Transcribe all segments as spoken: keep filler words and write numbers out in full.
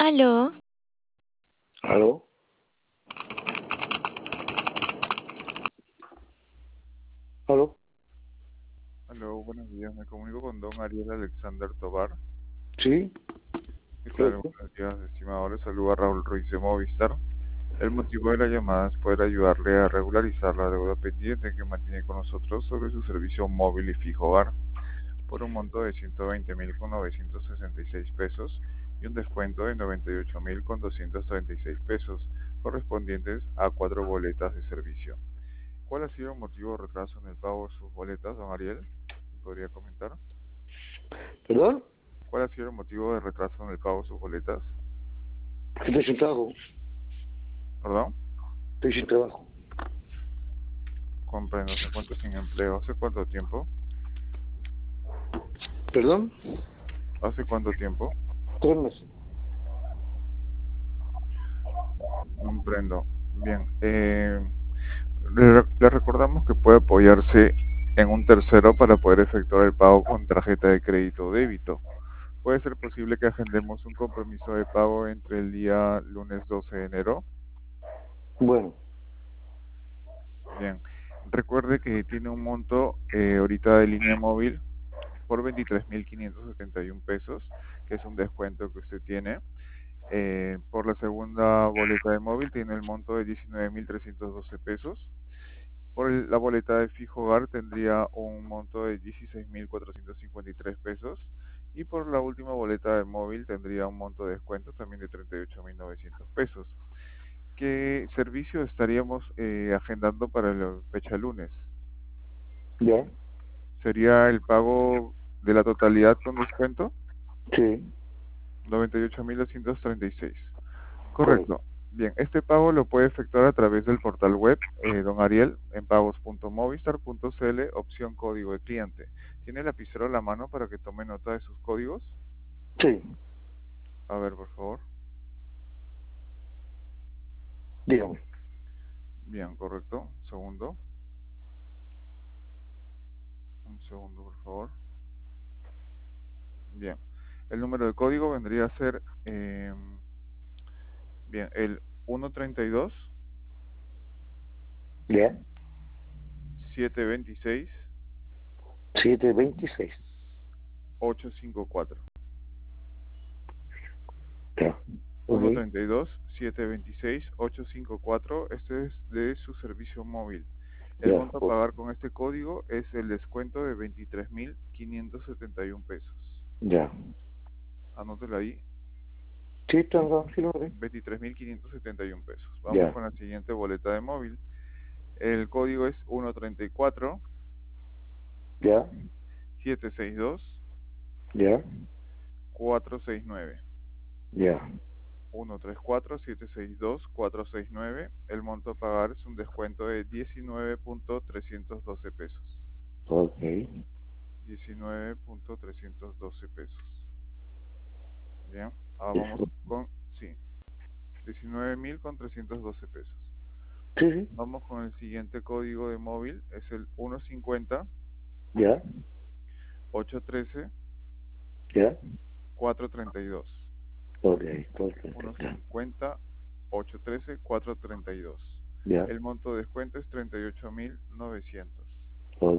Aló, ¿Aló? ¿Aló? Aló, buenos días. Me comunico con don Ariel Alexander Tobar. ¿Sí? ¿Qué tal? Correcto. Buenos días, estimado. Le saluda Raúl Ruiz de Movistar. El motivo de la llamada es poder ayudarle a regularizar la deuda pendiente que mantiene con nosotros sobre su servicio móvil y fijo hogar por un monto de ciento veinte mil con novecientos sesenta y seis pesos y un descuento de noventa y ocho mil con doscientos treinta y seis pesos correspondientes a cuatro boletas de servicio. ¿Cuál ha sido el motivo de retraso en el pago de sus boletas, don Ariel? ¿Podría comentar? ¿Perdón? ¿Cuál ha sido el motivo de retraso en el pago de sus boletas? Estoy sin trabajo. ¿Perdón? Estoy sin trabajo. Comprendo, se encuentra sin empleo. ¿Hace cuánto tiempo? ¿Perdón? ¿Hace cuánto tiempo? Tres meses. Comprendo. Bien. Eh, le, le recordamos que puede apoyarse en un tercero para poder efectuar el pago con tarjeta de crédito o débito. Puede ser posible que agendemos un compromiso de pago entre el día lunes doce de enero. Bueno, Bien. Recuerde que tiene un monto eh, ahorita de línea móvil por veintitrés mil quinientos setenta y uno pesos, que es un descuento que usted tiene. Eh, por la segunda boleta de móvil tiene el monto de diecinueve mil trescientos doce pesos. Por el- la boleta de fijo hogar tendría un monto de dieciséis mil cuatrocientos cincuenta y tres pesos. Y por la última boleta de móvil tendría un monto de descuento también de treinta y ocho mil novecientos pesos. ¿Qué servicio estaríamos eh, agendando para la fecha lunes? ya. ¿Sería el pago de la totalidad con descuento? Sí, noventa y ocho mil doscientos treinta y seis. correcto. Correcto. Bien, este pago lo puede efectuar a través del portal web, eh, don Ariel, en pagos punto movistar punto cl, opción código de cliente. ¿Tiene el lapicero a la mano para que tome nota de sus códigos? Sí, A ver, por favor. dígame. Bien, correcto. Un segundo. Un segundo, por favor. Bien. El número de código vendría a ser, eh, bien, el uno treinta y dos, Ya. setecientos veintiséis, Siete veintiséis. ochocientos cincuenta y cuatro. Ya. Ok. uno treinta y dos, setecientos veintiséis, ochocientos cincuenta y cuatro. Este es de su servicio móvil. El Ya. monto a o- pagar con este código es el descuento de veintitrés mil quinientos setenta y uno pesos. Ya. Anótelo ahí, Sí, está bien, sí lo haré. veintitrés mil quinientos setenta y uno pesos. Vamos Ya. con la siguiente boleta de móvil. El código es uno treinta y cuatro, Ya. setecientos sesenta y dos, Ya. cuatrocientos sesenta y nueve. Ya. uno tres cuatro, siete seis dos, cuatro seis nueve. El monto a pagar es un descuento de diecinueve mil trescientos doce pesos. Ok. diecinueve mil trescientos doce pesos. Bien, ahora Eso. vamos con, sí, diecinueve mil con trescientos doce pesos. Sí, sí. Vamos con el siguiente código de móvil, es el uno cincuenta, Ya. ochocientos trece, Ya. cuatrocientos treinta y dos. Ok. Perfecto. uno Ya. cincuenta, ochocientos trece, cuatrocientos treinta y dos. Ya. El monto de descuento es treinta y ocho mil novecientos. Ok.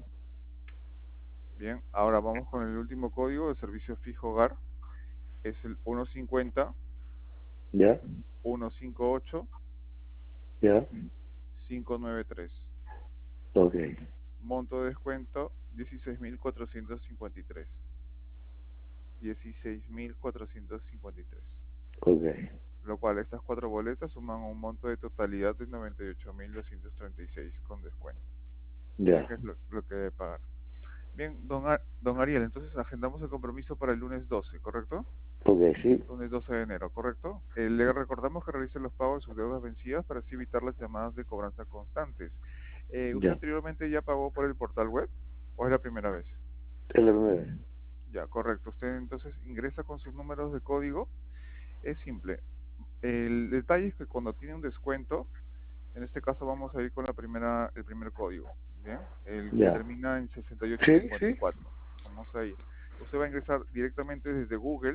Bien, ahora vamos con el último código de servicio fijo hogar, es el uno cincuenta, Ya. ciento cincuenta y ocho, Ya. quinientos noventa y tres. Ok. Monto de descuento dieciséis mil cuatrocientos cincuenta y tres. dieciséis mil cuatrocientos cincuenta y tres. Ok. Lo cual estas cuatro boletas suman un monto de totalidad de noventa y ocho mil doscientos treinta y seis con descuento. Bien, Ya. que es lo, lo que debe pagar. Bien, don, Ar- don Ariel, entonces agendamos el compromiso para el lunes doce, ¿correcto? Ok, sí. Lunes doce de enero, ¿correcto? Eh, le recordamos que realice los pagos de sus deudas vencidas para así evitar las llamadas de cobranza constantes. Eh, ¿usted Ya. anteriormente ya pagó por el portal web o es la primera vez? Es la primera vez. Ya, correcto. Usted entonces ingresa con sus números de código. Es simple. El detalle es que cuando tiene un descuento, en este caso vamos a ir con la primera, el primer código, ¿bien? El que Ya. termina en sesenta y ocho Sí, cincuenta y sí. cuatro. Vamos a ir. Usted va a ingresar directamente desde Google.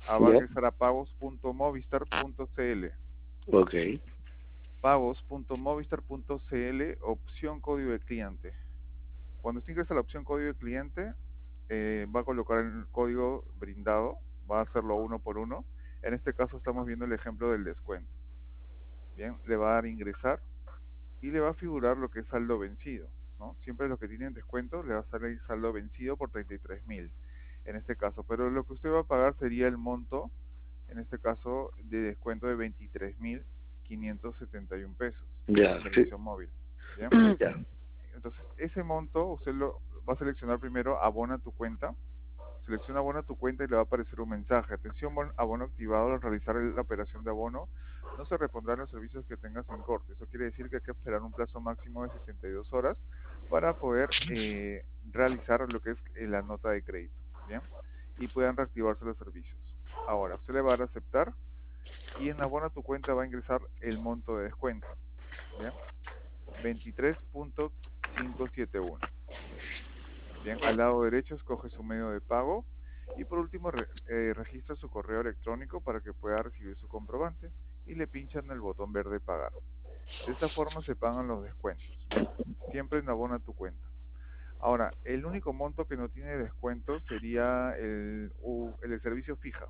Ah, va a Ya. ingresar a pagos punto movistar punto c l. Ok. pagos punto movistar punto c l, opción código de cliente. Cuando usted ingresa la opción código de cliente, eh, va a colocar el código brindado, va a hacerlo uno por uno. En este caso estamos viendo el ejemplo del descuento. Bien, le va a dar ingresar y le va a figurar lo que es saldo vencido, ¿no? Siempre los que tienen descuento le va a salir saldo vencido por treinta y tres mil en este caso, pero lo que usted va a pagar sería el monto, en este caso, de descuento de veintitrés mil quinientos setenta y uno pesos en Ya, el sí. servicio móvil. Bien, Ya. entonces ese monto usted lo va a seleccionar primero abona tu cuenta. Selecciona abona tu cuenta y le va a aparecer un mensaje. Atención, bon- abono activado. Al realizar el- la operación de abono, no se repondrán los servicios que tengas en corte. Eso quiere decir que hay que esperar un plazo máximo de setenta y dos horas para poder eh, realizar lo que es eh, la nota de crédito. Bien, y puedan reactivarse los servicios. Ahora, usted le va a dar a aceptar y en abona tu cuenta va a ingresar el monto de descuento. Bien, veintitrés punto quinientos setenta y uno. Bien, al lado derecho escoge su medio de pago y por último re- eh, registra su correo electrónico para que pueda recibir su comprobante y le pinchan el botón verde pagar. De esta forma se pagan los descuentos, ¿bien? Siempre en abona tu cuenta. Ahora, el único monto que no tiene descuento sería el, u- el de servicio fija.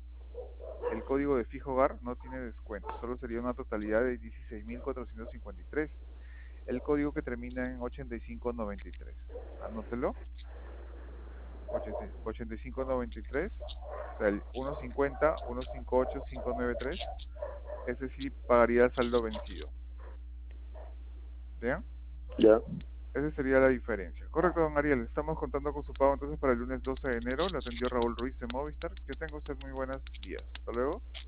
El código de fijo hogar no tiene descuento, solo sería una totalidad de dieciséis mil cuatrocientos cincuenta y tres. El código que termina en ochenta y cinco noventa y tres. Anótelo. ochenta ochenta y cinco noventa y tres, o sea, el ciento cincuenta, ciento cincuenta y ocho, quinientos noventa y tres, ese sí pagaría saldo vencido. ¿Bien? Ya. Esa sería la diferencia. Correcto, don Ariel. Estamos contando con su pago entonces para el lunes doce de enero. Le atendió Raúl Ruiz de Movistar. Que tenga usted muy buenos días. Hasta luego.